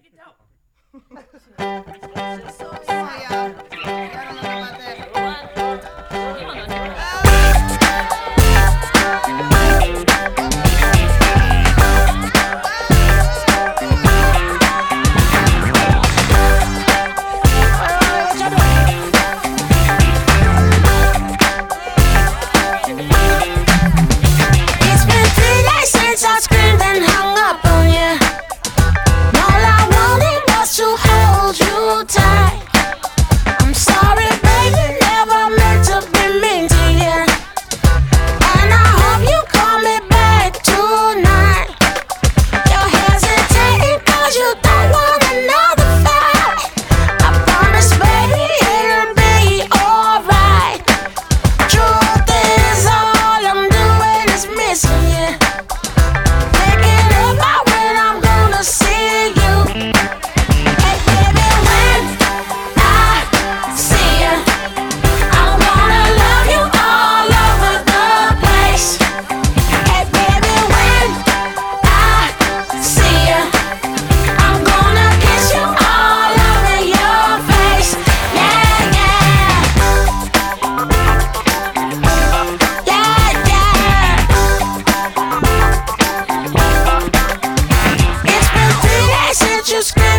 it down. It's been 3 days since I screamed and hung up on you. All I wanted was to hold you tight. I'm sorry, baby, never meant to be mean to you. And I hope you call me back tonight. You're hesitating 'cause you don't want another fight. I promise, baby, it'll be alright. Truth is, all I'm doing is missing you. Thinking about when I'm gonna see you. Hey baby, when I see you, I'm gonna love you all over the place. Hey baby, when I see you, I'm gonna kiss you all over your face. Yeah, yeah. Yeah, yeah. It's been 3 days since you screamed